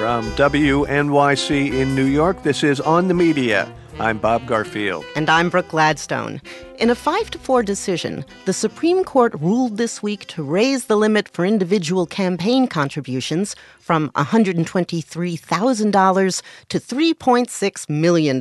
From WNYC in New York, this is On the Media. I'm Bob Garfield. And I'm Brooke Gladstone. In a 5-4 decision, the Supreme Court ruled this week to raise the limit for individual campaign contributions from $123,000 to $3.6 million.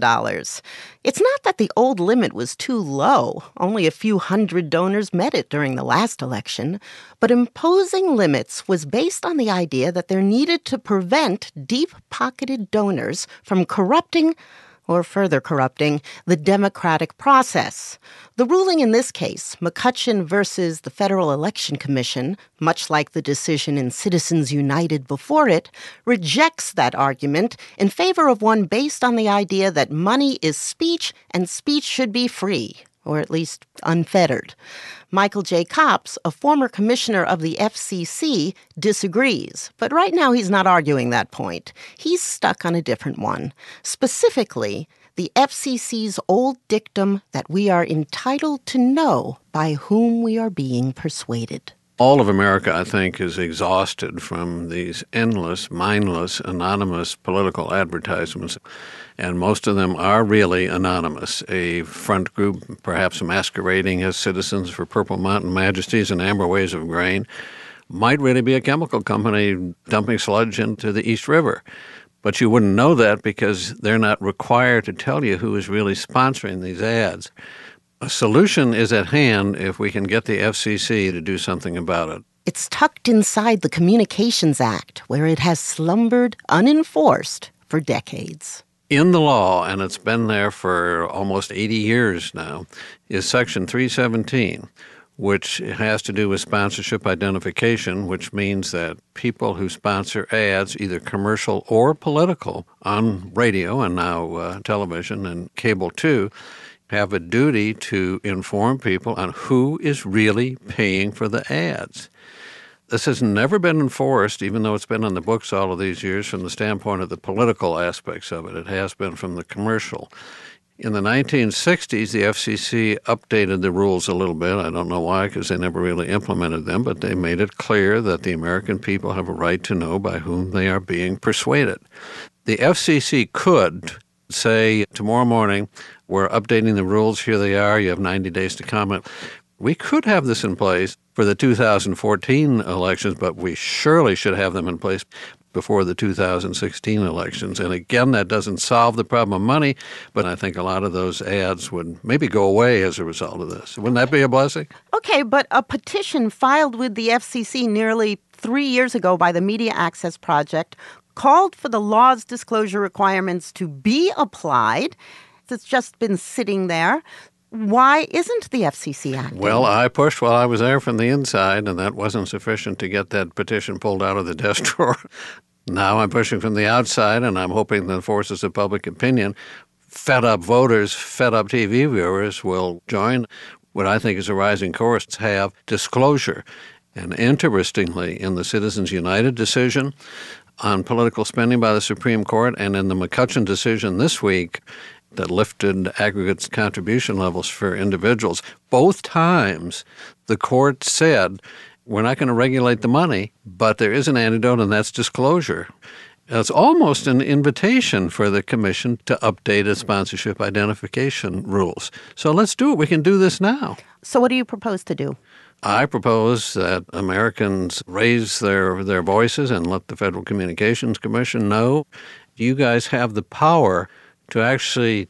It's not that the old limit was too low. Only a few hundred donors met it during the last election. But imposing limits was based on the idea that they're needed to prevent deep-pocketed donors from corrupting or further corrupting the democratic process. The ruling in this case, McCutcheon versus the Federal Election Commission, much like the decision in Citizens United before it, rejects that argument in favor of one based on the idea that money is speech and speech should be free, or at least unfettered. Michael J. Copps, a former commissioner of the FCC, disagrees. But right now he's not arguing that point. He's stuck on a different one. Specifically, the FCC's old dictum that we are entitled to know by whom we are being persuaded. All of America, I think, is exhausted from these endless, mindless, anonymous political advertisements. And most of them are really anonymous. A front group, perhaps masquerading as Citizens for Purple Mountain Majesties and Amber Ways of Grain, might really be a chemical company dumping sludge into the East River. But you wouldn't know that because they're not required to tell you who is really sponsoring these ads. A solution is at hand if we can get the FCC to do something about it. It's tucked inside the Communications Act, where it has slumbered unenforced for decades. In the law, and it's been there for almost 80 years now, is Section 317, which has to do with sponsorship identification, which means that people who sponsor ads, either commercial or political, on radio and now television and cable too, have a duty to inform people on who is really paying for the ads. This has never been enforced, even though it's been on the books all of these years from the standpoint of the political aspects of it. It has been from the commercial. In the 1960s, the FCC updated the rules a little bit. I don't know why, because they never really implemented them, but they made it clear that the American people have a right to know by whom they are being persuaded. The FCC could say, tomorrow morning, we're updating the rules, here they are, you have 90 days to comment. We could have this in place for the 2014 elections, but we surely should have them in place before the 2016 elections. And again, that doesn't solve the problem of money, but I think a lot of those ads would maybe go away as a result of this. Wouldn't that be a blessing? Okay, but a petition filed with the FCC nearly 3 years ago by the Media Access Project called for the law's disclosure requirements to be applied. It's just been sitting there. Why isn't the FCC acting? Well, I pushed while I was there from the inside, and that wasn't sufficient to get that petition pulled out of the desk drawer. Now I'm pushing from the outside, and I'm hoping the forces of public opinion, fed-up voters, fed-up TV viewers will join what I think is a rising chorus, have disclosure. And interestingly, in the Citizens United decision on political spending by the Supreme Court and in the McCutcheon decision this week, that lifted aggregate contribution levels for individuals. Both times, the court said, we're not going to regulate the money, but there is an antidote, and that's disclosure. It's almost an invitation for the commission to update its sponsorship identification rules. So let's do it. We can do this now. So what do you propose to do? I propose that Americans raise their voices and let the Federal Communications Commission know you guys have the power to actually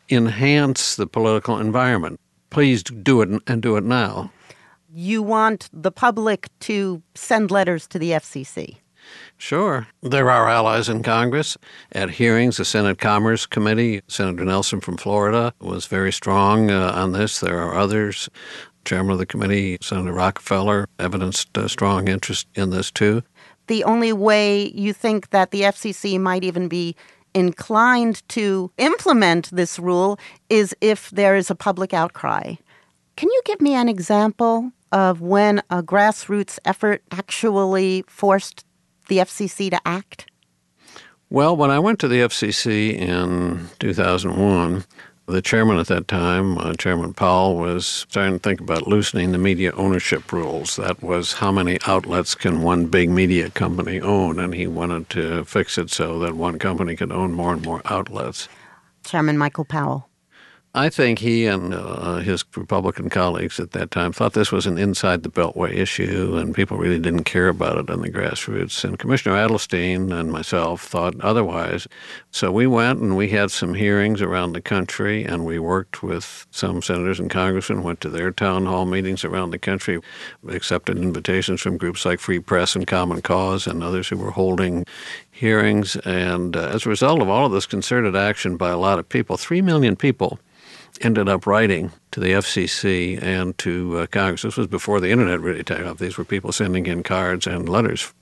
enhance the political environment. Please do it and do it now. You want the public to send letters to the FCC? Sure. There are allies in Congress. At hearings, the Senate Commerce Committee, Senator Nelson from Florida was very strong on this. There are others. Chairman of the committee, Senator Rockefeller, evidenced a strong interest in this too. The only way you think that the FCC might even be inclined to implement this rule is if there is a public outcry. Can you give me an example of when a grassroots effort actually forced the FCC to act? Well, when I went to the FCC in 2001, The chairman at that time, Chairman Powell, was starting to think about loosening the media ownership rules. That was how many outlets can one big media company own, and he wanted to fix it so that one company could own more and more outlets. Chairman Michael Powell. I think he and his Republican colleagues at that time thought this was an inside the Beltway issue, and people really didn't care about it on the grassroots. And Commissioner Adelstein and myself thought otherwise. So we went and we had some hearings around the country, and we worked with some senators and congressmen, went to their town hall meetings around the country, accepted invitations from groups like Free Press and Common Cause and others who were holding hearings. And as a result of all of this concerted action by a lot of people, 3 million people ended up writing to the FCC and to Congress. This was before the internet really took off. These were people sending in cards and letters.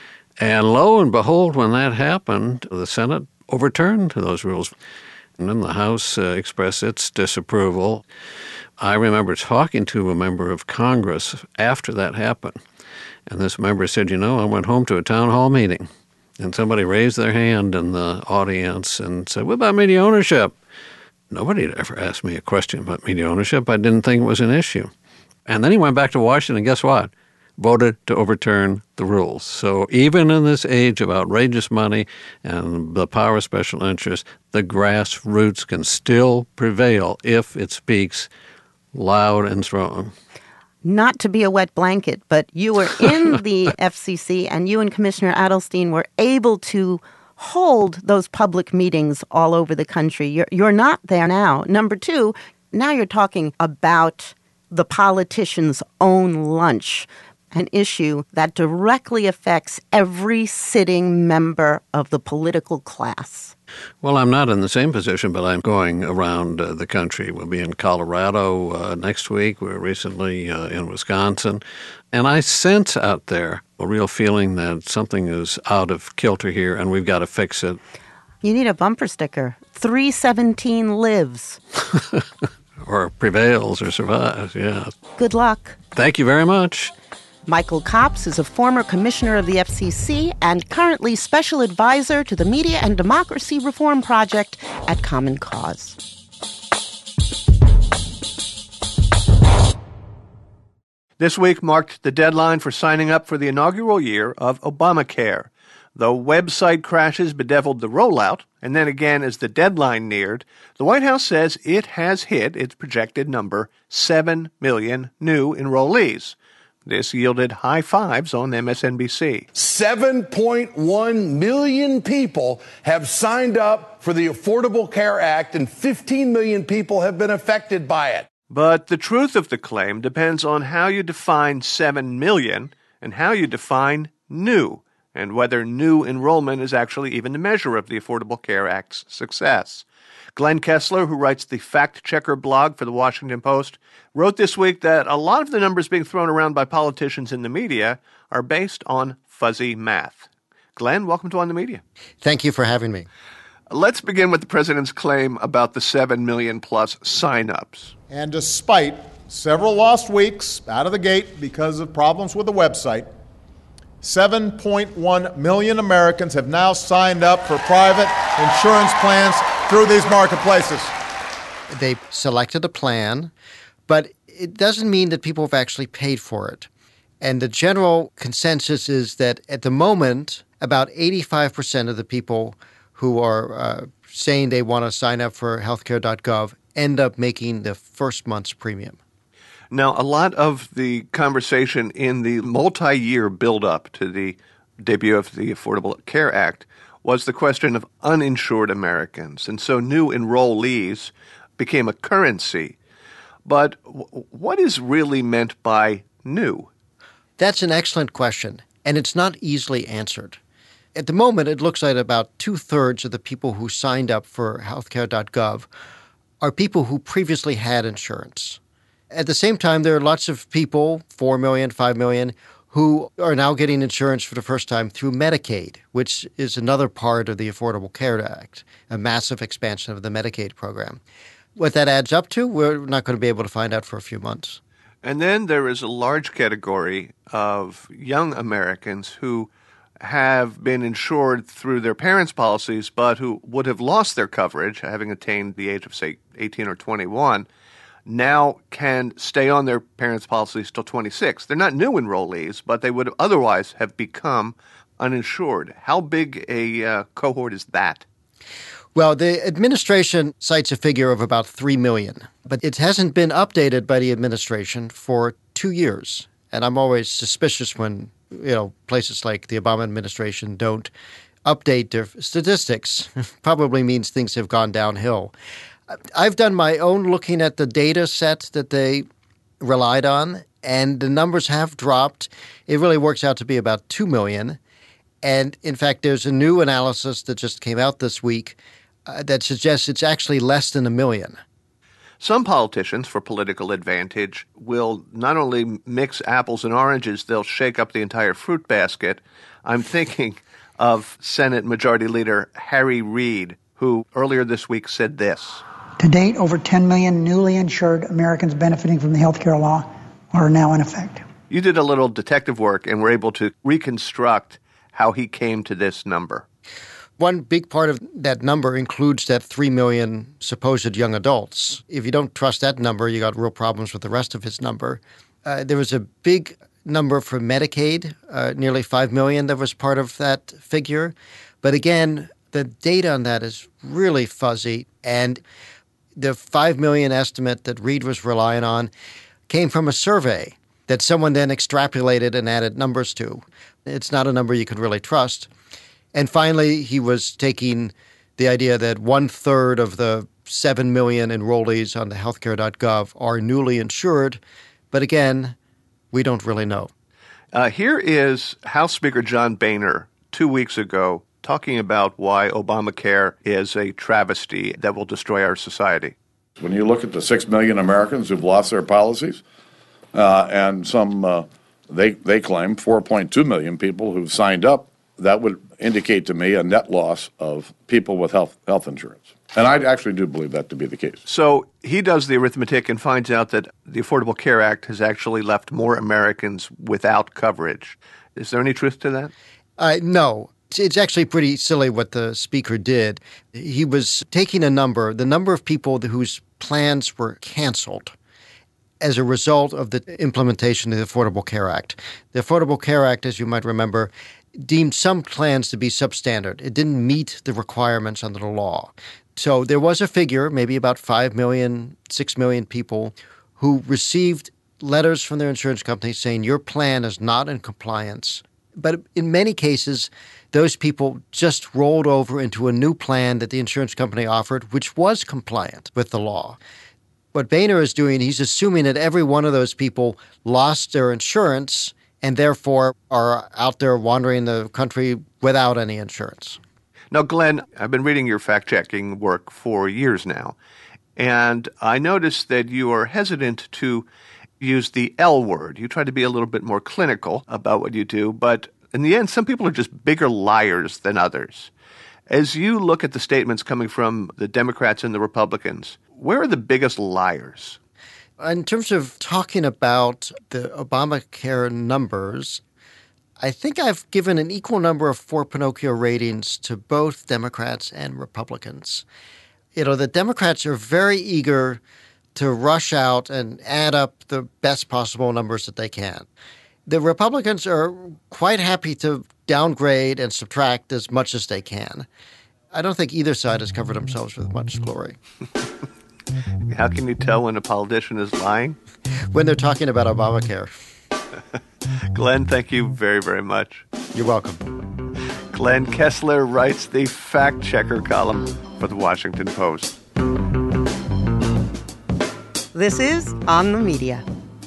And lo and behold, when that happened, the Senate overturned those rules. And then the House expressed its disapproval. I remember talking to a member of Congress after that happened. And this member said, I went home to a town hall meeting. And somebody raised their hand in the audience and said, what about media ownership? Nobody had ever asked me a question about media ownership. I didn't think it was an issue. And then he went back to Washington, and guess what? Voted to overturn the rules. So even in this age of outrageous money and the power of special interests, the grassroots can still prevail if it speaks loud and strong. Not to be a wet blanket, but you were in the FCC, and you and Commissioner Adelstein were able to hold those public meetings all over the country. You're not there now. Number two, now you're talking about the politician's own lunch, an issue that directly affects every sitting member of the political class. Well, I'm not in the same position, but I'm going around the country. We'll be in Colorado next week. We were recently in Wisconsin. And I sense out there a real feeling that something is out of kilter here and we've got to fix it. You need a bumper sticker. 317 lives. Or prevails or survives, yeah. Good luck. Thank you very much. Michael Copps is a former commissioner of the FCC and currently special advisor to the Media and Democracy Reform Project at Common Cause. This week marked the deadline for signing up for the inaugural year of Obamacare. Though website crashes bedeviled the rollout, and then again as the deadline neared, the White House says it has hit its projected number, 7 million new enrollees. This yielded high fives on MSNBC. 7.1 million people have signed up for the Affordable Care Act, and 15 million people have been affected by it. But the truth of the claim depends on how you define 7 million and how you define new, and whether new enrollment is actually even the measure of the Affordable Care Act's success. Glenn Kessler, who writes the Fact Checker blog for The Washington Post, wrote this week that a lot of the numbers being thrown around by politicians in the media are based on fuzzy math. Glenn, welcome to On the Media. Thank you for having me. Let's begin with the president's claim about the 7 million plus signups. And despite several lost weeks out of the gate because of problems with the website, 7.1 million Americans have now signed up for private insurance plans through these marketplaces. They selected a plan, but it doesn't mean that people have actually paid for it. And the general consensus is that at the moment, about 85% of the people who are saying they want to sign up for healthcare.gov end up making the first month's premium. Now, a lot of the conversation in the multi-year build-up to the debut of the Affordable Care Act was the question of uninsured Americans. And so new enrollees became a currency. But what is really meant by new? That's an excellent question, and it's not easily answered. At the moment, it looks like about 2/3 of the people who signed up for healthcare.gov are people who previously had insurance. At the same time, there are lots of people, 4 million, 5 million, who are now getting insurance for the first time through Medicaid, which is another part of the Affordable Care Act, a massive expansion of the Medicaid program. What that adds up to, we're not going to be able to find out for a few months. And then there is a large category of young Americans who have been insured through their parents' policies, but who would have lost their coverage, having attained the age of, say, 18 or 21, now can stay on their parents' policies till 26. They're not new enrollees, but they would otherwise have become uninsured. How big a cohort is that? Well, the administration cites a figure of about 3 million, but it hasn't been updated by the administration for 2 years. And I'm always suspicious when, places like the Obama administration don't update their statistics. Probably means things have gone downhill. I've done my own looking at the data set that they relied on, and the numbers have dropped. It really works out to be about 2 million. And in fact, there's a new analysis that just came out this week that suggests it's actually less than 1 million. Some politicians, for political advantage, will not only mix apples and oranges, they'll shake up the entire fruit basket. I'm thinking of Senate Majority Leader Harry Reid, who earlier this week said this. To date, over 10 million newly insured Americans benefiting from the health care law are now in effect. You did a little detective work and were able to reconstruct how he came to this number. One big part of that number includes that 3 million supposed young adults. If you don't trust that number, you got real problems with the rest of his number. There was a big number for Medicaid, nearly 5 million that was part of that figure. But again, the data on that is really fuzzy. And the 5 million estimate that Reid was relying on came from a survey that someone then extrapolated and added numbers to. It's not a number you can really trust. And finally, he was taking the idea that 1/3 of the 7 million enrollees on the healthcare.gov are newly insured. But again, we don't really know. Here is House Speaker John Boehner 2 weeks ago talking about why Obamacare is a travesty that will destroy our society. When you look at the 6 million Americans who've lost their policies, and some, they claim 4.2 million people who've signed up, that would indicate to me a net loss of people with health insurance. And I actually do believe that to be the case. So he does the arithmetic and finds out that the Affordable Care Act has actually left more Americans without coverage. Is there any truth to that? No. It's actually pretty silly what the speaker did. He was taking the number of people whose plans were canceled as a result of the implementation of the Affordable Care Act. The Affordable Care Act, as you might remember, deemed some plans to be substandard. It didn't meet the requirements under the law. So there was a figure, maybe about 5 million, 6 million people who received letters from their insurance company saying your plan is not in compliance. But in many cases, those people just rolled over into a new plan that the insurance company offered, which was compliant with the law. What Boehner is doing, he's assuming that every one of those people lost their insurance and therefore are out there wandering the country without any insurance. Now, Glenn, I've been reading your fact-checking work for years now, and I noticed that you are hesitant to use the L word. You try to be a little bit more clinical about what you do, but in the end, some people are just bigger liars than others. As you look at the statements coming from the Democrats and the Republicans, where are the biggest liars? In terms of talking about the Obamacare numbers, I think I've given an equal number of 4 Pinocchio ratings to both Democrats and Republicans. The Democrats are very eager to rush out and add up the best possible numbers that they can. The Republicans are quite happy to downgrade and subtract as much as they can. I don't think either side has covered themselves with much glory. How can you tell when a politician is lying? When they're talking about Obamacare. Glenn, thank you very, very much. You're welcome. Glenn Kessler writes the Fact Checker column for The Washington Post. This is On the Media.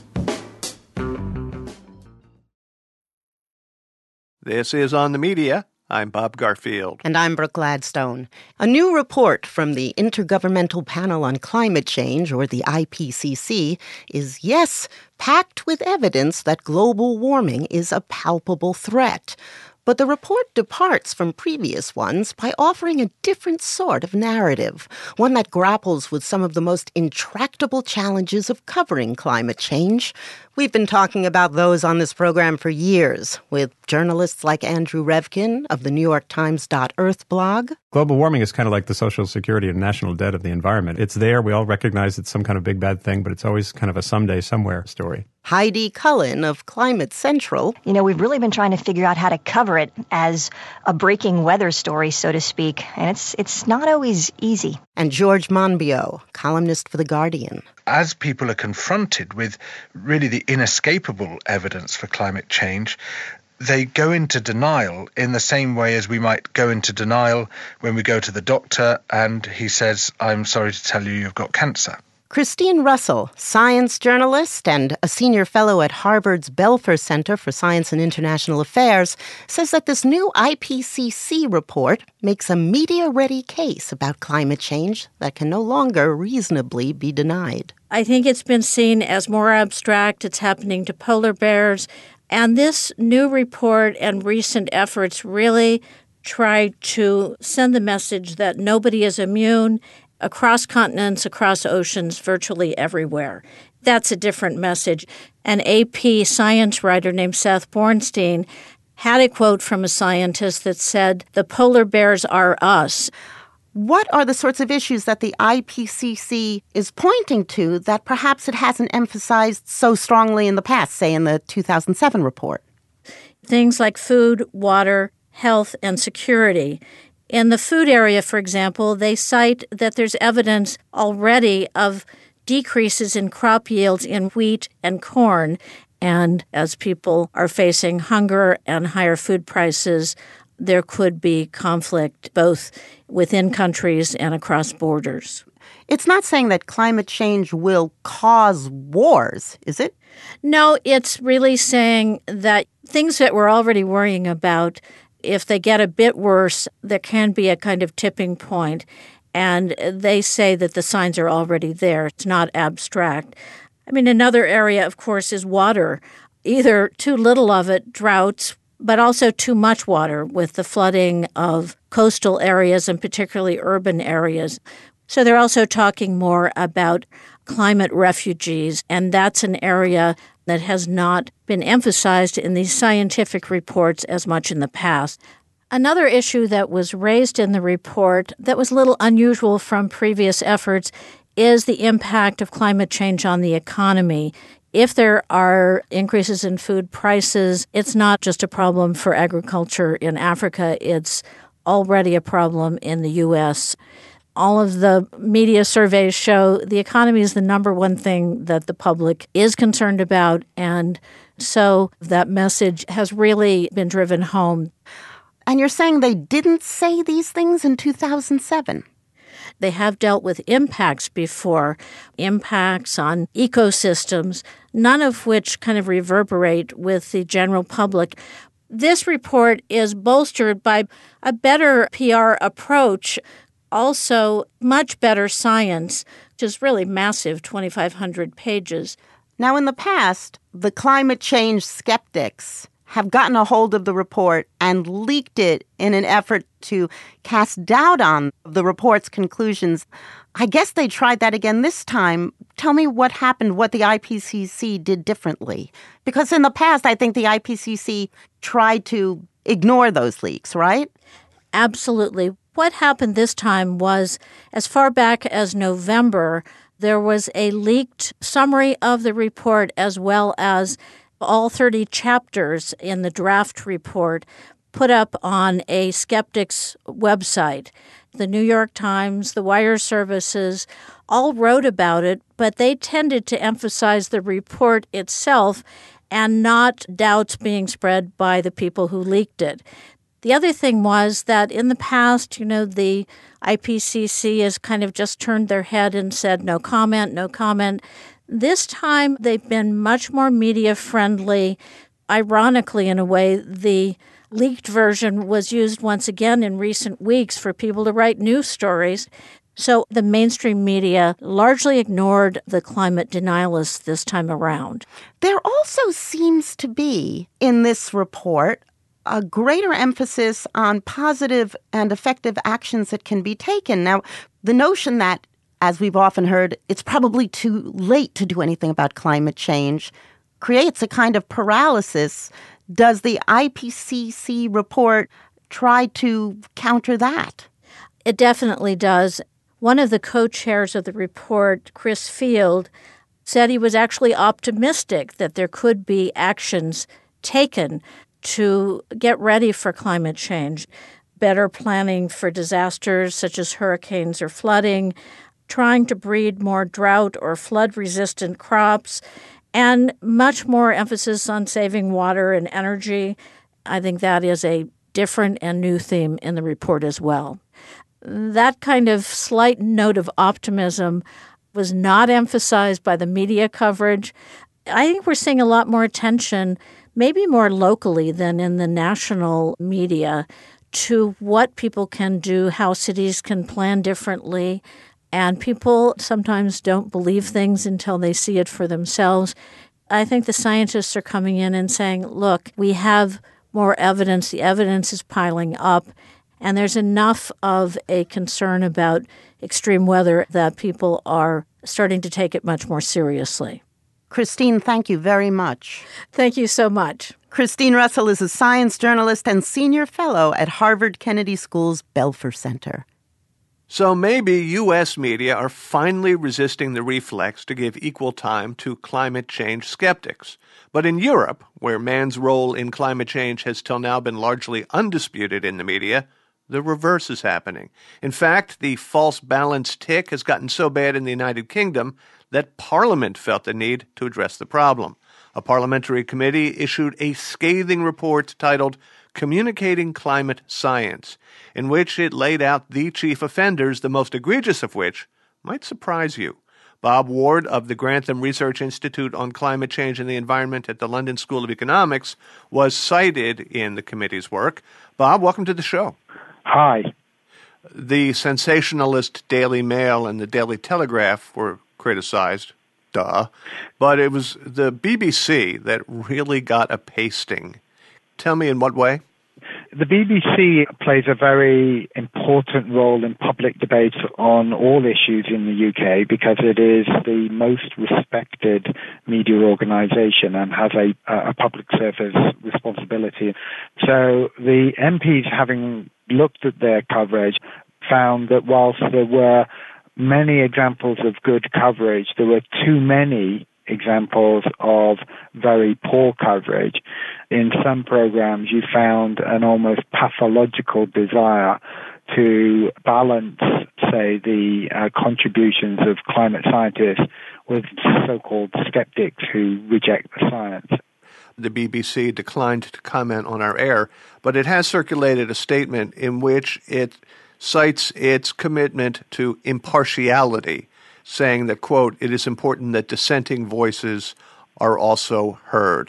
This is On the Media. I'm Bob Garfield. And I'm Brooke Gladstone. A new report from the Intergovernmental Panel on Climate Change, or the IPCC, is, yes, packed with evidence that global warming is a palpable threat. But the report departs from previous ones by offering a different sort of narrative, one that grapples with some of the most intractable challenges of covering climate change. We've been talking about those on this program for years, with journalists like Andrew Revkin of the NewYorkTimes.Earth blog. Global warming is kind of like the social security and national debt of the environment. It's there. We all recognize it's some kind of big bad thing, but it's always kind of a someday, somewhere story. Heidi Cullen of Climate Central. You know, we've really been trying to figure out how to cover it as a breaking weather story, so to speak, and it's not always easy. And George Monbiot, columnist for The Guardian. As people are confronted with really the inescapable evidence for climate change, they go into denial in the same way as we might go into denial when we go to the doctor and he says, "I'm sorry to tell you you've got cancer." Christine Russell, science journalist and a senior fellow at Harvard's Belfer Center for Science and International Affairs, says that this new IPCC report makes a media-ready case about climate change that can no longer reasonably be denied. I think it's been seen as more abstract. It's happening to polar bears. And this new report and recent efforts really try to send the message that nobody is immune across continents, across oceans, virtually everywhere. That's a different message. An AP science writer named Seth Bornstein had a quote from a scientist that said, "The polar bears are us." What are the sorts of issues that the IPCC is pointing to that perhaps it hasn't emphasized so strongly in the past, say in the 2007 report? Things like food, water, health, and security. In the food area, for example, they cite that there's evidence already of decreases in crop yields in wheat and corn. And as people are facing hunger and higher food prices, there could be conflict both within countries and across borders. It's not saying that climate change will cause wars, is it? No, it's really saying that things that we're already worrying about, if they get a bit worse, there can be a kind of tipping point. And they say that the signs are already there. It's not abstract. I mean, another area, of course, is water. Either too little of it, droughts, but also too much water with the flooding of coastal areas and particularly urban areas. So they're also talking more about climate refugees, and that's an area that has not been emphasized in these scientific reports as much in the past. Another issue that was raised in the report that was a little unusual from previous efforts is the impact of climate change on the economy. If there are increases in food prices, it's not just a problem for agriculture in Africa, it's already a problem in the U.S. All of the media surveys show the economy is the number one thing that the public is concerned about, and so that message has really been driven home. And you're saying they didn't say these things in 2007? They have dealt with impacts before, impacts on ecosystems, none of which kind of reverberate with the general public. This report is bolstered by a better PR approach, also much better science, which is really massive, 2,500 pages. Now, in the past, the climate change skeptics have gotten a hold of the report and leaked it in an effort to cast doubt on the report's conclusions. I guess they tried that again this time. Tell me what happened, what the IPCC did differently. Because in the past, I think the IPCC tried to ignore those leaks, right? Absolutely. What happened this time was, as far back as November, there was a leaked summary of the report as well as all 30 chapters in the draft report put up on a skeptic's website. The New York Times, the wire services all wrote about it, but they tended to emphasize the report itself and not doubts being spread by the people who leaked it. The other thing was that in the past, the IPCC has kind of just turned their head and said, no comment, no comment. This time, they've been much more media-friendly. Ironically, in a way, the leaked version was used once again in recent weeks for people to write news stories. So the mainstream media largely ignored the climate denialists this time around. There also seems to be, in this report, a greater emphasis on positive and effective actions that can be taken. Now, the notion that, as we've often heard, it's probably too late to do anything about climate change creates a kind of paralysis. Does the IPCC report try to counter that? It definitely does. One of the co-chairs of the report, Chris Field, said he was actually optimistic that there could be actions taken to get ready for climate change, better planning for disasters such as hurricanes or flooding, trying to breed more drought or flood-resistant crops, and much more emphasis on saving water and energy. I think that is a different and new theme in the report as well. That kind of slight note of optimism was not emphasized by the media coverage. I think we're seeing a lot more attention, maybe more locally than in the national media, to what people can do, how cities can plan differently. And people sometimes don't believe things until they see it for themselves. I think the scientists are coming in and saying, look, we have more evidence. The evidence is piling up. And there's enough of a concern about extreme weather that people are starting to take it much more seriously. Christine, thank you very much. Thank you so much. Christine Russell is a science journalist and senior fellow at Harvard Kennedy School's Belfer Center. So maybe U.S. media are finally resisting the reflex to give equal time to climate change skeptics. But in Europe, where man's role in climate change has till now been largely undisputed in the media, the reverse is happening. In fact, the false balance tick has gotten so bad in the United Kingdom that Parliament felt the need to address the problem. A parliamentary committee issued a scathing report titled Communicating Climate Science, in which it laid out the chief offenders, the most egregious of which might surprise you. Bob Ward of the Grantham Research Institute on Climate Change and the Environment at the London School of Economics was cited in the committee's work. Bob, welcome to the show. Hi. The sensationalist Daily Mail and the Daily Telegraph were criticized, but it was the BBC that really got a pasting. Tell me in what way? The BBC plays a very important role in public debate on all issues in the UK because it is the most respected media organisation and has a public service responsibility. So the MPs, having looked at their coverage, found that whilst there were many examples of good coverage, there were too many examples of very poor coverage. In some programs, you found an almost pathological desire to balance, say, the contributions of climate scientists with so-called skeptics who reject the science. The BBC declined to comment on our air, but it has circulated a statement in which it cites its commitment to impartiality, saying that, quote, it is important that dissenting voices are also heard.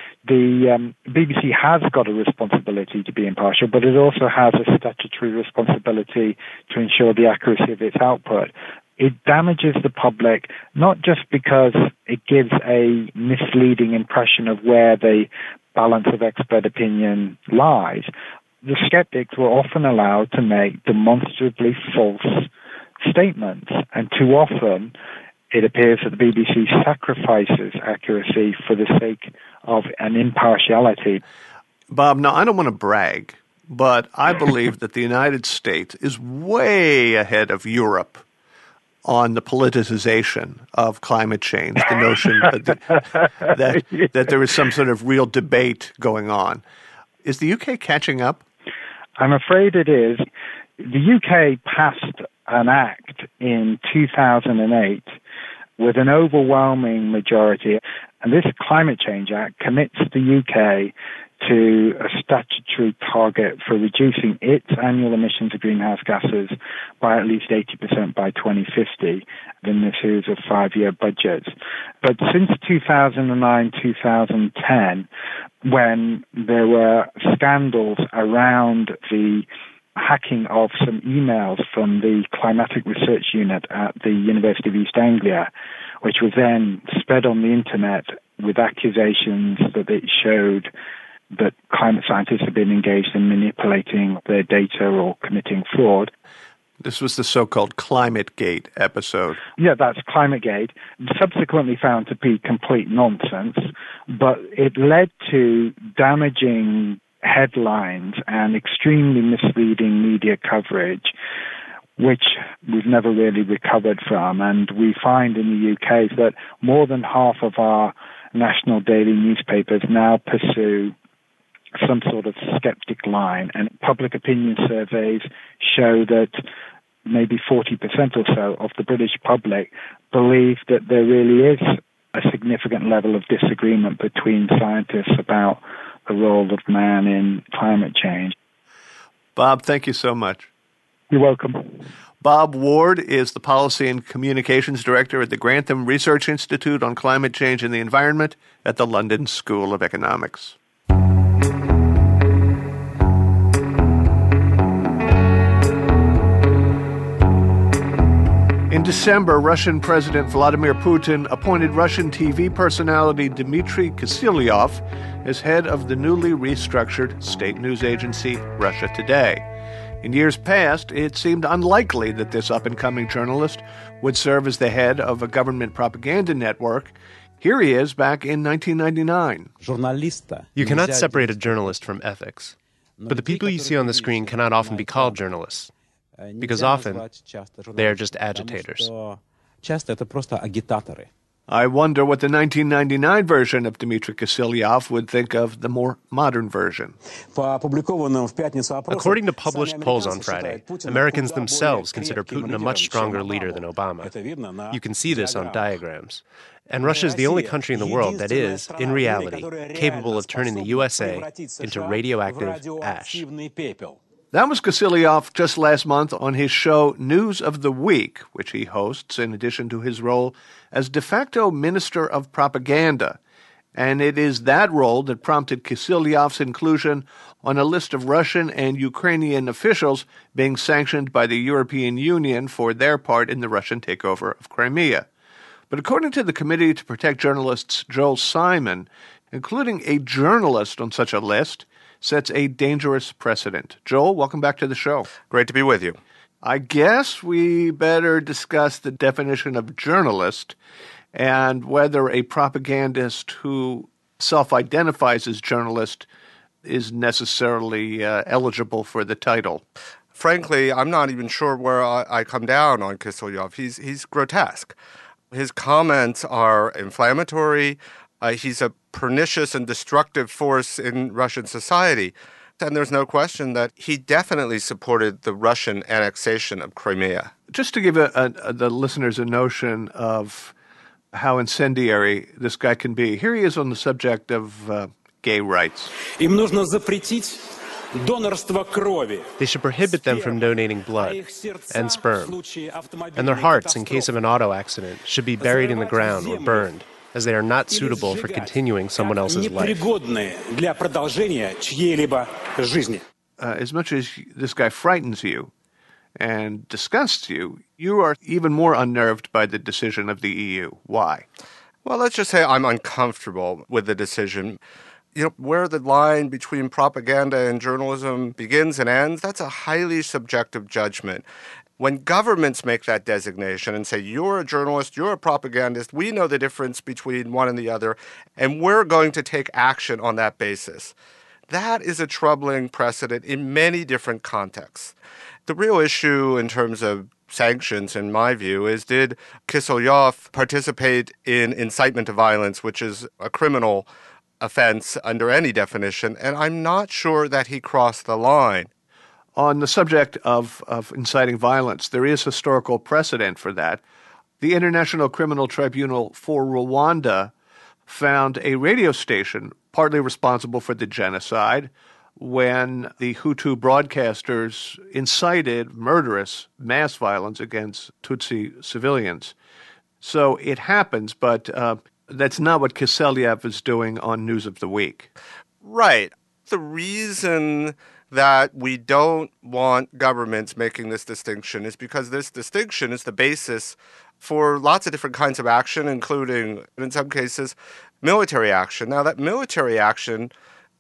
The BBC has got a responsibility to be impartial, but it also has a statutory responsibility to ensure the accuracy of its output. It damages the public not just because it gives a misleading impression of where the balance of expert opinion lies. The skeptics were often allowed to make demonstrably false statements, and too often it appears that the BBC sacrifices accuracy for the sake of an impartiality. Bob, now I don't want to brag, but I believe that the United States is way ahead of Europe on the politicization of climate change, the notion that there is some sort of real debate going on. Is the UK catching up? I'm afraid it is. The UK passed an act in 2008 with an overwhelming majority, and this Climate Change Act commits the UK to a statutory target for reducing its annual emissions of greenhouse gases by at least 80% by 2050 in a series of 5-year budgets. But since 2009-2010, when there were scandals around the hacking of some emails from the Climatic Research Unit at the University of East Anglia, which was then spread on the internet with accusations that it showed that climate scientists have been engaged in manipulating their data or committing fraud. This was the so-called ClimateGate episode. Yeah, that's ClimateGate, subsequently found to be complete nonsense, but it led to damaging headlines and extremely misleading media coverage, which we've never really recovered from. And we find in the UK that more than half of our national daily newspapers now pursue some sort of skeptic line, and public opinion surveys show that maybe 40% or so of the British public believe that there really is a significant level of disagreement between scientists about the role of man in climate change. Bob, thank you so much. You're welcome. Bob Ward is the Policy and Communications Director at the Grantham Research Institute on Climate Change and the Environment at the London School of Economics. In December, Russian President Vladimir Putin appointed Russian TV personality Dmitry Kiselyov as head of the newly restructured state news agency Russia Today. In years past, it seemed unlikely that this up-and-coming journalist would serve as the head of a government propaganda network. Here he is back in 1999. You cannot separate a journalist from ethics. But the people you see on the screen cannot often be called journalists, because often they are just agitators. I wonder what the 1999 version of Dmitry Kiselyov would think of the more modern version. According to published polls on Friday, Americans themselves consider Putin a much stronger leader than Obama. You can see this on diagrams. And Russia is the only country in the world that is, in reality, capable of turning the USA into radioactive ash. That was Kiselyov just last month on his show News of the Week, which he hosts in addition to his role as de facto Minister of Propaganda. And it is that role that prompted Kiselyov's inclusion on a list of Russian and Ukrainian officials being sanctioned by the European Union for their part in the Russian takeover of Crimea. But according to the Committee to Protect Journalists' Joel Simon, including a journalist on such a list sets a dangerous precedent. Joel, welcome back to the show. Great to be with you. I guess we better discuss the definition of journalist and whether a propagandist who self-identifies as journalist is necessarily eligible for the title. Frankly, I'm not even sure where I come down on Kiselyov. He's grotesque. His comments are inflammatory. He's a pernicious and destructive force in Russian society. And there's no question that he definitely supported the Russian annexation of Crimea. Just to give the listeners a notion of how incendiary this guy can be, here he is on the subject of gay rights. They should prohibit them from donating blood and sperm. And their hearts, in case of an auto accident, should be buried in the ground or burned, as they are not suitable for continuing someone else's life. As much as this guy frightens you and disgusts you, you are even more unnerved by the decision of the EU. Why? Well, let's just say I'm uncomfortable with the decision. Where the line between propaganda and journalism begins and ends, that's a highly subjective judgment. When governments make that designation and say, you're a journalist, you're a propagandist, we know the difference between one and the other, and we're going to take action on that basis. That is a troubling precedent in many different contexts. The real issue in terms of sanctions, in my view, is did Kiselyov participate in incitement to violence, which is a criminal offense under any definition, and I'm not sure that he crossed the line. On the subject of inciting violence, there is historical precedent for that. The International Criminal Tribunal for Rwanda found a radio station partly responsible for the genocide when the Hutu broadcasters incited murderous mass violence against Tutsi civilians. So it happens, but that's not what Kiselyov is doing on News of the Week. Right. The reason that we don't want governments making this distinction is because this distinction is the basis for lots of different kinds of action, including, in some cases, military action. Now, that military action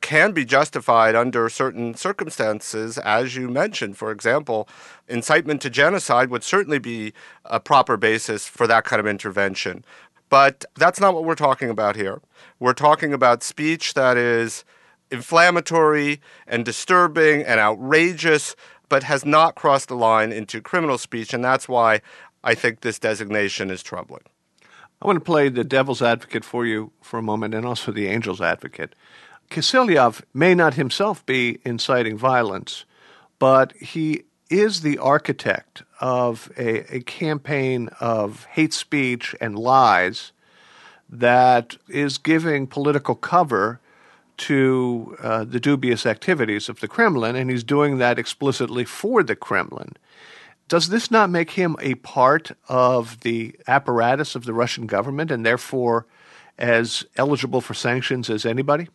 can be justified under certain circumstances, as you mentioned. For example, incitement to genocide would certainly be a proper basis for that kind of intervention. But that's not what we're talking about here. We're talking about speech that is inflammatory and disturbing and outrageous, but has not crossed the line into criminal speech, and that's why I think this designation is troubling. I want to play the devil's advocate for you for a moment and also the angel's advocate. Kislyak may not himself be inciting violence, but he is the architect of a campaign of hate speech and lies that is giving political cover to the dubious activities of the Kremlin, and he's doing that explicitly for the Kremlin. Does this not make him a part of the apparatus of the Russian government and therefore as eligible for sanctions as anybody?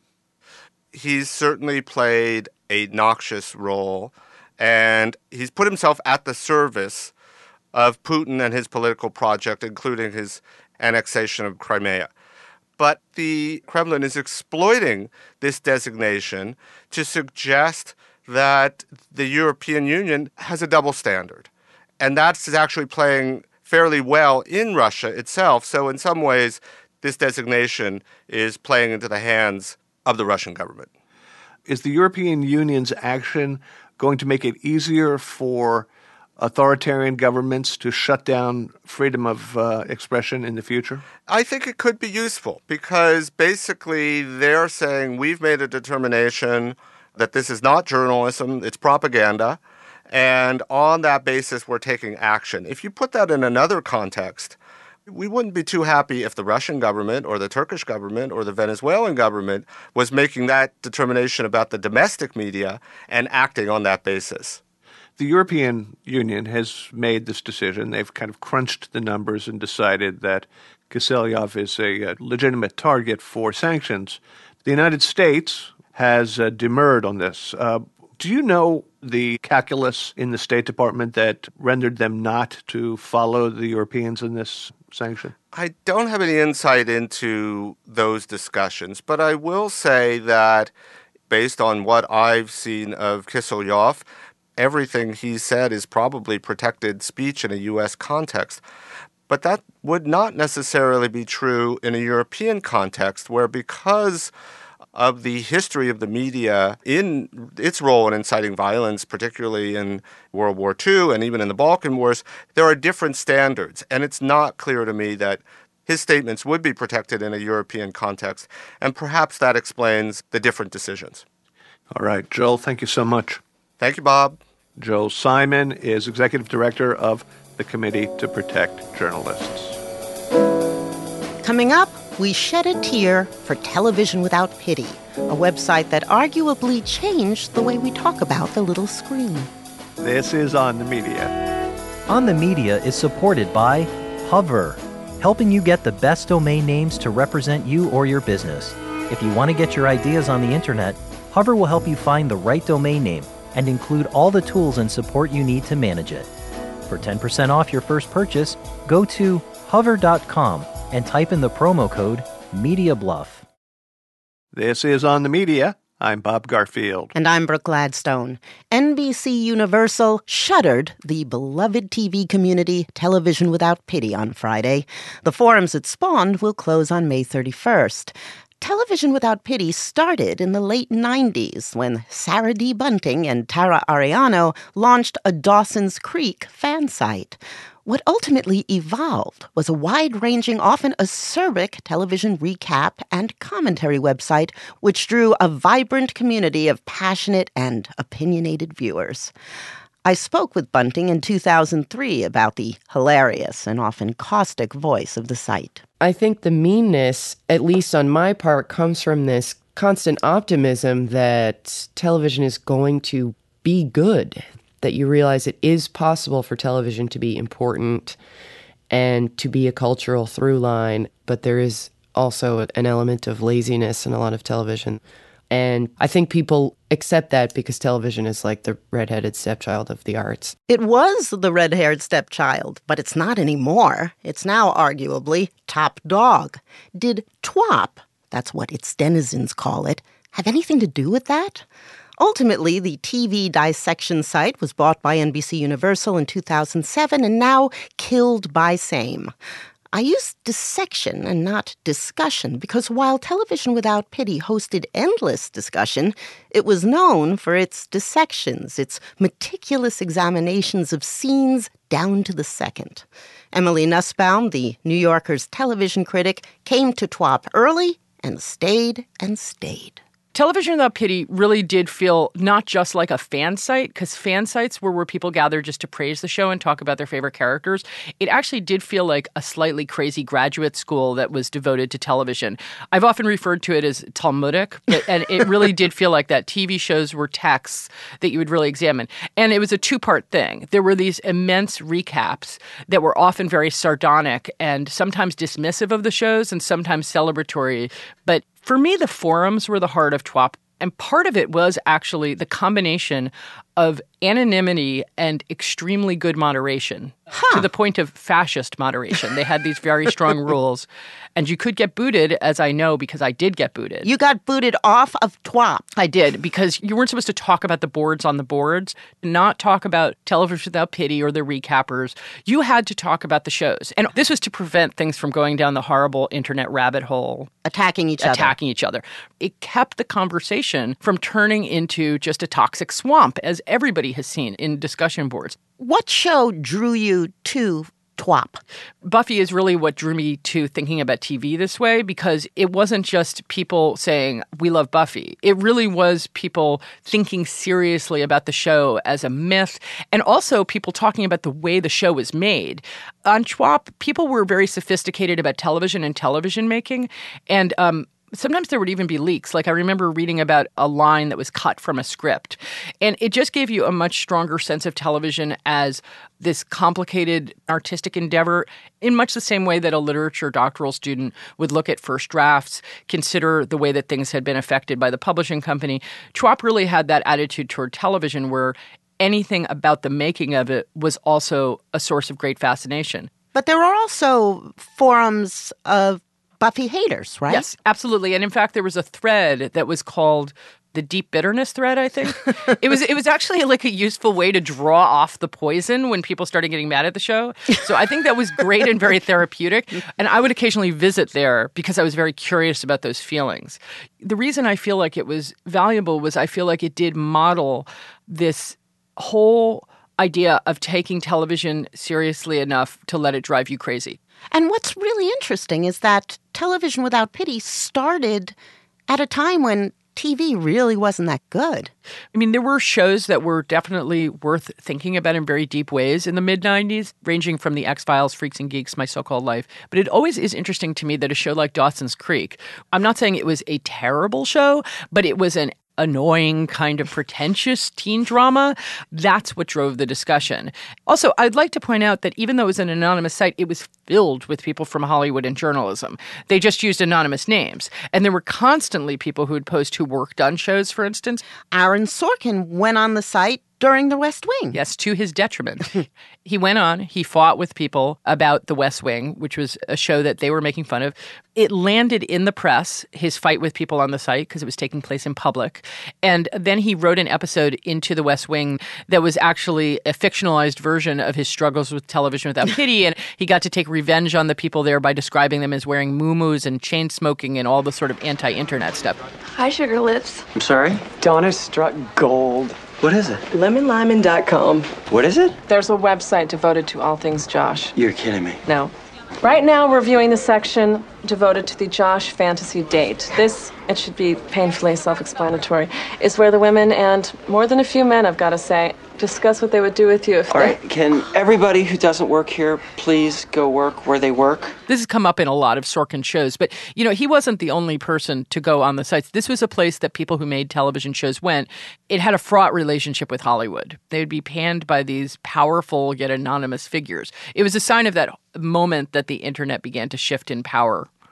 He's certainly played a noxious role, and he's put himself at the service of Putin and his political project, including his annexation of Crimea. But the Kremlin is exploiting this designation to suggest that the European Union has a double standard. And that's actually playing fairly well in Russia itself. So in some ways, this designation is playing into the hands of the Russian government. Is the European Union's action going to make it easier for authoritarian governments to shut down freedom of expression in the future? I think it could be useful because basically they're saying we've made a determination that this is not journalism, it's propaganda, and on that basis we're taking action. If you put that in another context, we wouldn't be too happy if the Russian government or the Turkish government or the Venezuelan government was making that determination about the domestic media and acting on that basis. The European Union has made this decision. They've kind of crunched the numbers and decided that Kislyak is a legitimate target for sanctions. The United States has demurred on this. Do you know the calculus in the State Department that rendered them not to follow the Europeans in this sanction? I don't have any insight into those discussions, but I will say that based on what I've seen of Kislyak, everything he said is probably protected speech in a U.S. context. But that would not necessarily be true in a European context where because of the history of the media in its role in inciting violence, particularly in World War II and even in the Balkan Wars, there are different standards. And it's not clear to me that his statements would be protected in a European context. And perhaps that explains the different decisions. All right, Joel, thank you so much. Thank you, Bob. Joel Simon is Executive Director of the Committee to Protect Journalists. Coming up, we shed a tear for Television Without Pity, a website that arguably changed the way we talk about the little screen. This is On the Media. On the Media is supported by Hover, helping you get the best domain names to represent you or your business. If you want to get your ideas on the internet, Hover will help you find the right domain name and include all the tools and support you need to manage it. For 10% off your first purchase, go to hover.com and type in the promo code MediaBluff. This is On the Media. I'm Bob Garfield. And I'm Brooke Gladstone. NBC Universal shuttered the beloved TV community Television Without Pity on Friday. The forums it spawned will close on May 31st. Television Without Pity started in the late 90s when Sarah D. Bunting and Tara Ariano launched a Dawson's Creek fan site. What ultimately evolved was a wide-ranging, often acerbic television recap and commentary website which drew a vibrant community of passionate and opinionated viewers. I spoke with Bunting in 2003 about the hilarious and often caustic voice of the site. I think the meanness, at least on my part, comes from this constant optimism that television is going to be good, that you realize it is possible for television to be important and to be a cultural through line, but there is also an element of laziness in a lot of television. And I think people accept that because television is like the redheaded stepchild of the arts. It was the red-haired stepchild, but it's not anymore. It's now arguably top dog. Did TWAP, that's what its denizens call it, have anything to do with that? Ultimately, the TV dissection site was bought by NBC Universal in 2007 and now killed by same. I use dissection and not discussion because while Television Without Pity hosted endless discussion, it was known for its dissections, its meticulous examinations of scenes down to the second. Emily Nussbaum, the New Yorker's television critic, came to TWAP early and stayed and stayed. Television Without Pity really did feel not just like a fan site, because fan sites were where people gather just to praise the show and talk about their favorite characters. It actually did feel like a slightly crazy graduate school that was devoted to television. I've often referred to it as Talmudic, and it really did feel like that. TV shows were texts that you would really examine. And it was a two-part thing. There were these immense recaps that were often very sardonic and sometimes dismissive of the shows and sometimes celebratory. But for me, the forums were the heart of TWAP, and part of it was actually the combination of anonymity and extremely good moderation, to the point of fascist moderation. They had these very strong rules, and you could get booted, as I know, because I did get booted. You got booted off of TWAP. I did, because you weren't supposed to talk about the boards on the boards, not talk about Television Without Pity or the recappers. You had to talk about the shows. And this was to prevent things from going down the horrible internet rabbit hole. Attacking each other. It kept the conversation from turning into just a toxic swamp, as everybody has seen in discussion boards. What show drew you to TWAP? Buffy is really what drew me to thinking about TV this way, because it wasn't just people saying, we love Buffy. It really was people thinking seriously about the show as a myth, and also people talking about the way the show was made. On TWAP, people were very sophisticated about television and television making, and sometimes there would even be leaks. Like I remember reading about a line that was cut from a script. And it just gave you a much stronger sense of television as this complicated artistic endeavor in much the same way that a literature doctoral student would look at first drafts, consider the way that things had been affected by the publishing company. TWAP really had that attitude toward television where anything about the making of it was also a source of great fascination. But there are also forums of Buffy haters, right? Yes, absolutely. And in fact, there was a thread that was called the Deep Bitterness thread, I think. It was actually like a useful way to draw off the poison when people started getting mad at the show. So I think that was great and very therapeutic. And I would occasionally visit there because I was very curious about those feelings. The reason I feel like it was valuable was I feel like it did model this whole idea of taking television seriously enough to let it drive you crazy. And what's really interesting is that Television Without Pity started at a time when TV really wasn't that good. I mean, there were shows that were definitely worth thinking about in very deep ways in the mid-90s, ranging from The X-Files, Freaks and Geeks, My So-Called Life. But it always is interesting to me that a show like Dawson's Creek, I'm not saying it was a terrible show, but it was an annoying, kind of pretentious teen drama. That's what drove the discussion. Also, I'd like to point out that even though it was an anonymous site, it was filled with people from Hollywood and journalism. They just used anonymous names. And there were constantly people who would post who worked on shows, for instance. Aaron Sorkin went on the site during The West Wing. Yes, to his detriment. He went on, he fought with people about The West Wing, which was a show that they were making fun of. It landed in the press, his fight with people on the site, because it was taking place in public. And then he wrote an episode into The West Wing that was actually a fictionalized version of his struggles with Television Without Pity. And he got to take revenge on the people there by describing them as wearing muumuus and chain smoking and all the sort of anti-internet stuff. Hi, Sugar Lips. I'm sorry? Donna struck gold. What is it? LemonLyman.com. What is it? There's a website devoted to all things Josh. You're kidding me. No. Right now, we're viewing the section devoted to the Josh fantasy date. This, it should be painfully self-explanatory, is where the women and more than a few men, I've got to say, discuss what they would do with you if All right, can everybody who doesn't work here please go work where they work? This has come up in a lot of Sorkin shows, but, you know, he wasn't the only person to go on the sites. This was a place that people who made television shows went. It had a fraught relationship with Hollywood. They would be panned by these powerful yet anonymous figures. It was a sign of that moment that the internet began to shift in power.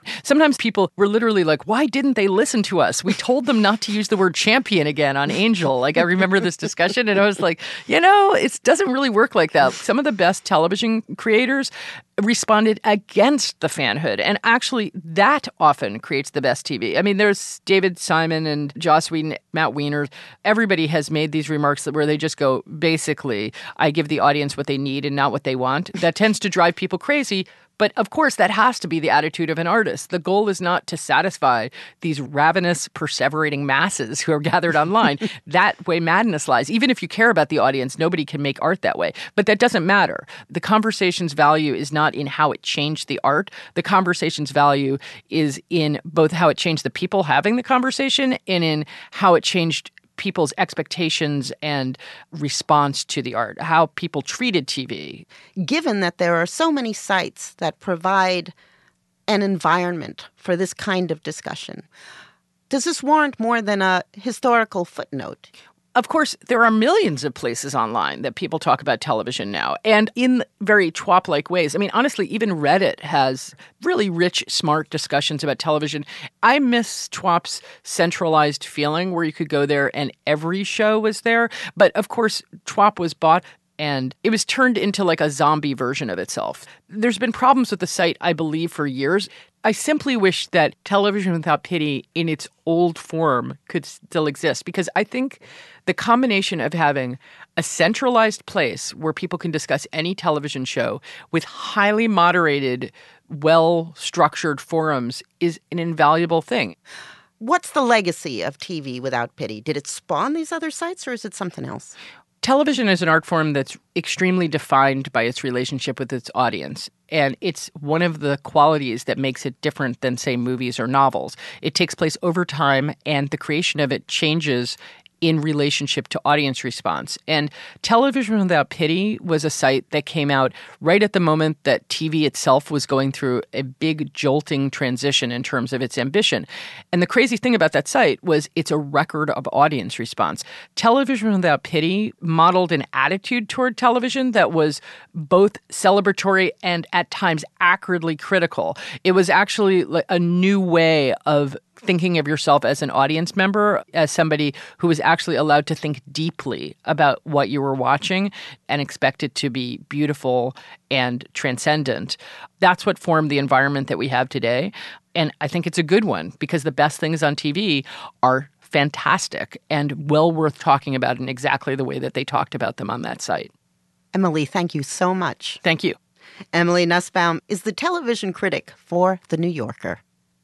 Sometimes people were literally like, why didn't they listen to us? We told them not to use the word champion again on Angel. Like, I remember this discussion, and I was like, it doesn't really work like that. Some of the best television creators responded against the fanhood, and actually that often creates the best TV. I mean, there's David Simon and Joss Whedon, Matt Weiner. Everybody has made these remarks where they just go, basically, I give the audience what they need and not what they want. That tends to drive people crazy. But of course, that has to be the attitude of an artist. The goal is not to satisfy these ravenous, perseverating masses who are gathered online. That way madness lies. Even if you care about the audience, nobody can make art that way. But that doesn't matter. The conversation's value is not in how it changed the art. The conversation's value is in both how it changed the people having the conversation and in how it changed people's expectations and response to the art, how people treated TV. Given that there are so many sites that provide an environment for this kind of discussion, does this warrant more than a historical footnote? Of course, there are millions of places online that people talk about television now, and in very TWOP-like ways. I mean, honestly, even Reddit has really rich, smart discussions about television. I miss TWOP's centralized feeling where you could go there and every show was there. But of course, TWOP was bought and it was turned into like a zombie version of itself. There's been problems with the site, I believe, for years. I simply wish that Television Without Pity in its old form could still exist, because I think the combination of having a centralized place where people can discuss any television show with highly moderated, well-structured forums is an invaluable thing. What's the legacy of TV Without Pity? Did it spawn these other sites, or is it something else? Television is an art form that's extremely defined by its relationship with its audience. And it's one of the qualities that makes it different than, say, movies or novels. It takes place over time, and the creation of it changes in relationship to audience response. And Television Without Pity was a site that came out right at the moment that TV itself was going through a big jolting transition in terms of its ambition. And the crazy thing about that site was it's a record of audience response. Television Without Pity modeled an attitude toward television that was both celebratory and at times acridly critical. It was actually like a new way of thinking of yourself as an audience member, as somebody who was actually allowed to think deeply about what you were watching and expect it to be beautiful and transcendent. That's what formed the environment that we have today. And I think it's a good one, because the best things on TV are fantastic and well worth talking about in exactly the way that they talked about them on that site. Emily, thank you so much. Thank you. Emily Nussbaum is the television critic for The New Yorker.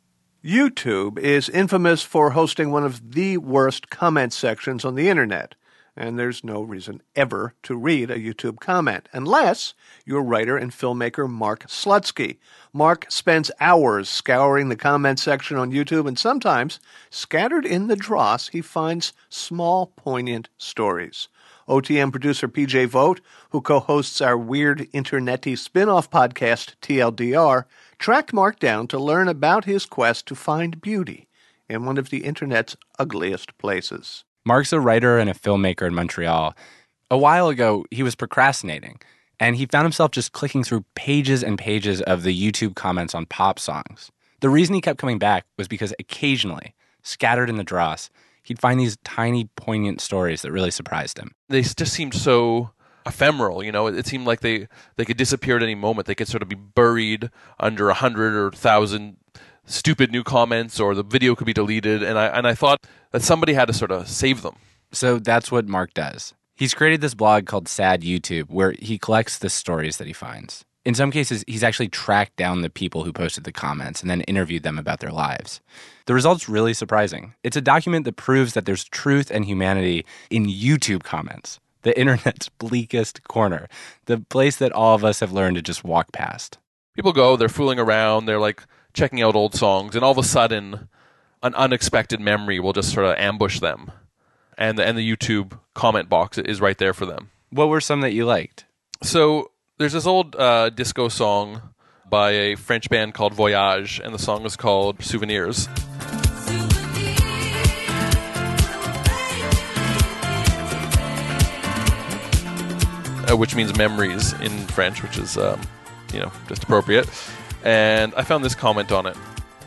YouTube is infamous for hosting one of the worst comment sections on the internet, and there's no reason ever to read a YouTube comment, unless you're writer and filmmaker Mark Slutsky. Mark spends hours scouring the comment section on YouTube, and sometimes, scattered in the dross, he finds small, poignant stories. OTM producer PJ Vogt, who co-hosts our weird internet-y spin-off podcast TLDR, tracked Mark down to learn about his quest to find beauty in one of the internet's ugliest places. Mark's a writer and a filmmaker in Montreal. A while ago, he was procrastinating, and he found himself just clicking through pages and pages of the YouTube comments on pop songs. The reason he kept coming back was because occasionally, scattered in the dross, he'd find these tiny, poignant stories that really surprised him. They just seemed so ephemeral, you know. It seemed like they could disappear at any moment. They could sort of be buried under 100 or 1,000 stupid new comments, or the video could be deleted. And I thought that somebody had to sort of save them. So that's what Mark does. He's created this blog called Sad YouTube, where he collects the stories that he finds. In some cases, he's actually tracked down the people who posted the comments and then interviewed them about their lives. The result's really surprising. It's a document that proves that there's truth and humanity in YouTube comments, the internet's bleakest corner, the place that all of us have learned to just walk past. People go, they're fooling around, they're like checking out old songs, and all of a sudden, an unexpected memory will just sort of ambush them. And the YouTube comment box is right there for them. What were some that you liked? So there's this old disco song by a French band called Voyage, and the song is called Souvenirs. Which means memories in French, which is, just appropriate. And I found this comment on it.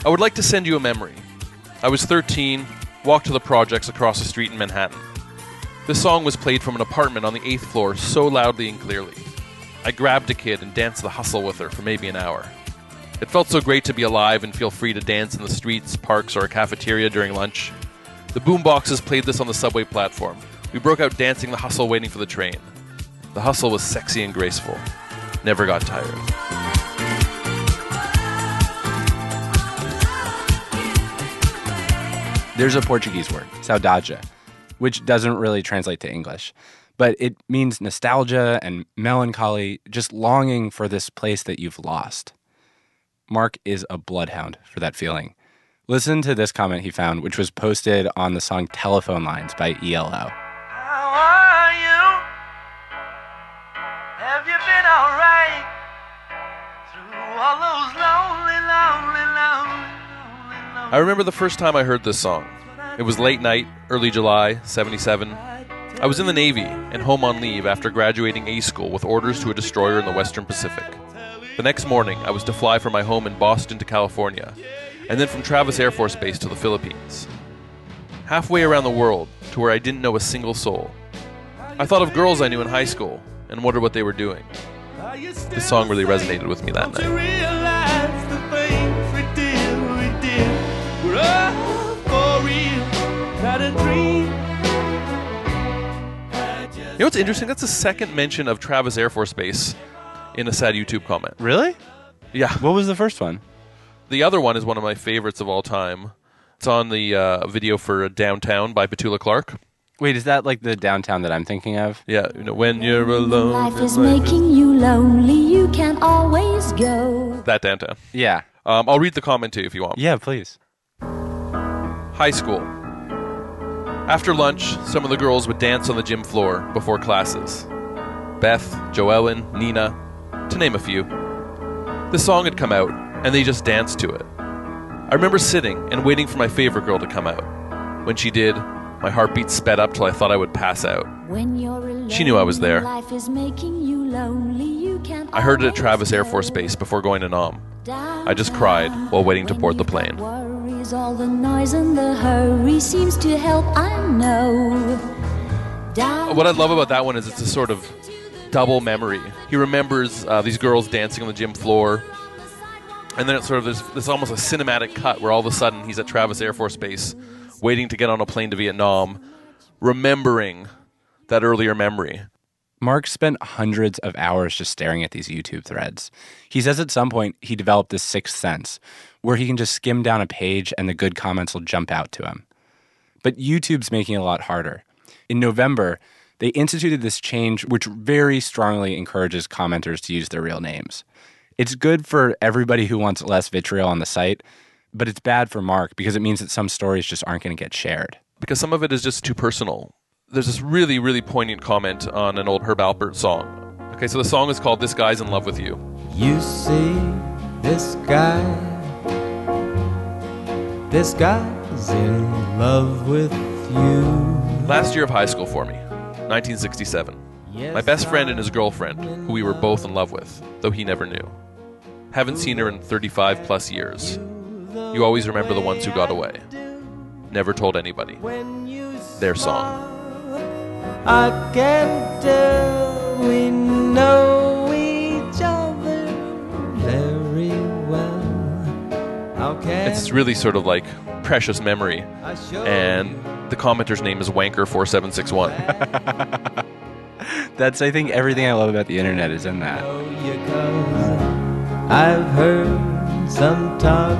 I would like to send you a memory. I was 13, walked to the projects across the street in Manhattan. This song was played from an apartment on the 8th floor so loudly and clearly. I grabbed a kid and danced the hustle with her for maybe an hour. It felt so great to be alive and feel free to dance in the streets, parks, or a cafeteria during lunch. The boomboxes played this on the subway platform. We broke out dancing the hustle waiting for the train. The hustle was sexy and graceful. Never got tired. There's a Portuguese word, saudade, which doesn't really translate to English, but it means nostalgia and melancholy, just longing for this place that you've lost. Mark is a bloodhound for that feeling. Listen to this comment he found, which was posted on the song Telephone Lines by ELO. How are you? Have you been all right? Through all those lonely. I remember the first time I heard this song. It was late night, early July, 77. I was in the Navy and home on leave after graduating A school with orders to a destroyer in the Western Pacific. The next morning, I was to fly from my home in Boston to California, and then from Travis Air Force Base to the Philippines. Halfway around the world, to where I didn't know a single soul. I thought of girls I knew in high school and wondered what they were doing. This song really resonated with me that night. You know what's interesting? That's the second mention of Travis Air Force Base in a sad YouTube comment. Really? Yeah. What was the first one? The other one is one of my favorites of all time. It's on the video for Downtown by Petula Clark. Wait, is that like the Downtown that I'm thinking of? Yeah, you know, when you're alone. Life is making you lonely, you can't always go. That Downtown. Yeah. I'll read the comment to you if you want. Yeah, please. High school. After lunch, some of the girls would dance on the gym floor before classes. Beth, Joellen, Nina, to name a few. The song had come out, and they just danced to it. I remember sitting and waiting for my favorite girl to come out. When she did, my heartbeat sped up till I thought I would pass out. She knew I was there. I heard it at Travis Air Force Base before going to Nam. I just cried while waiting to board the plane. All the noise and the hurry seems to help, I know. What I love about that one is it's a sort of double memory. He remembers these girls dancing on the gym floor, and then it's sort of there's almost a cinematic cut where all of a sudden he's at Travis Air Force Base waiting to get on a plane to Vietnam, remembering that earlier memory. Mark spent hundreds of hours just staring at these YouTube threads. He says at some point he developed this sixth sense where he can just skim down a page and the good comments will jump out to him. But YouTube's making it a lot harder. In November, they instituted this change which very strongly encourages commenters to use their real names. It's good for everybody who wants less vitriol on the site, but it's bad for Mark because it means that some stories just aren't going to get shared. Because some of it is just too personal. There's this really, really poignant comment on an old Herb Alpert song. Okay, so the song is called This Guy's in Love with You. You see, this guy's in love with you. Last year of high school for me, 1967. My best friend and his girlfriend, who we were both in love with, though he never knew. Haven't seen her in 35 plus years. You always remember the ones who got away. Never told anybody. Their song. I can tell we know each other very well. It's really sort of like precious memory. And the commenter's name is Wanker4761. That's, I think, everything I love about the internet is in that. I've heard some talk.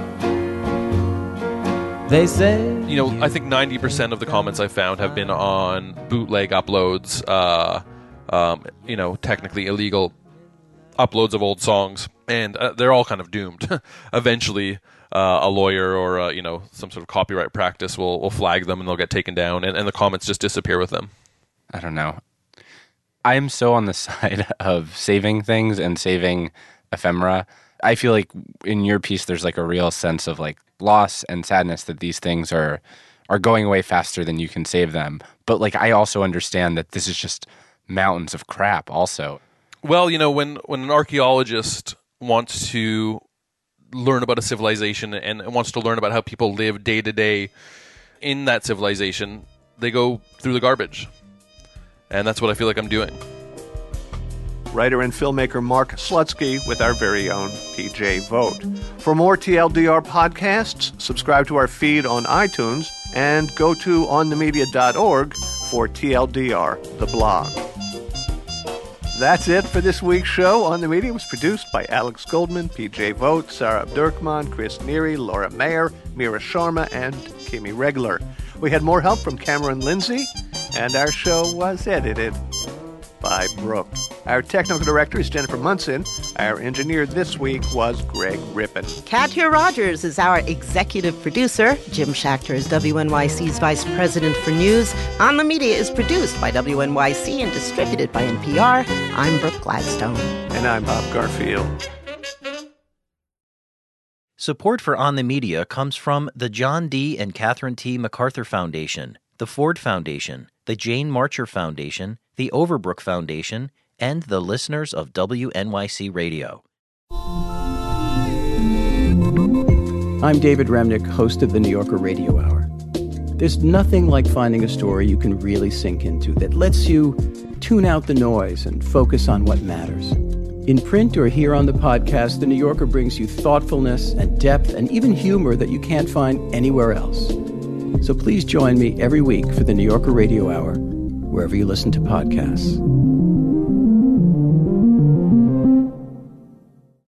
They say... You know, I think 90% of the comments I found have been on bootleg uploads, technically illegal uploads of old songs. And they're all kind of doomed. Eventually, a lawyer or, some sort of copyright practice will flag them and they'll get taken down. And the comments just disappear with them. I don't know. I am so on the side of saving things and saving ephemera. I feel like in your piece, there's like a real sense of like loss and sadness that these things are going away faster than you can save them. But like, I also understand that this is just mountains of crap also. Well, when an archaeologist wants to learn about a civilization and wants to learn about how people live day to day in that civilization, they go through the garbage. And that's what I feel like I'm doing. Writer and filmmaker Mark Slutsky with our very own PJ Vogt. For more TLDR podcasts, subscribe to our feed on iTunes and go to onthemedia.org for TLDR, the blog. That's it for this week's show. On the Media was produced by Alex Goldman, PJ Vogt, Sarah Abdurkman, Chris Neary, Laura Mayer, Mira Sharma, and Kimmy Regler. We had more help from Cameron Lindsay, and our show was edited by Brooke. Our technical director is Jennifer Munson. Our engineer this week was Greg Rippin. Katya Rogers is our executive producer. Jim Schachter is WNYC's vice president for news. On the Media is produced by WNYC and distributed by NPR. I'm Brooke Gladstone. And I'm Bob Garfield. Support for On the Media comes from the John D. and Catherine T. MacArthur Foundation, the Ford Foundation, the Jane Marcher Foundation, the Overbrook Foundation, and the listeners of WNYC Radio. I'm David Remnick, host of the New Yorker Radio Hour. There's nothing like finding a story you can really sink into that lets you tune out the noise and focus on what matters. In print or here on the podcast, The New Yorker brings you thoughtfulness and depth and even humor that you can't find anywhere else. So please join me every week for the New Yorker Radio Hour, wherever you listen to podcasts.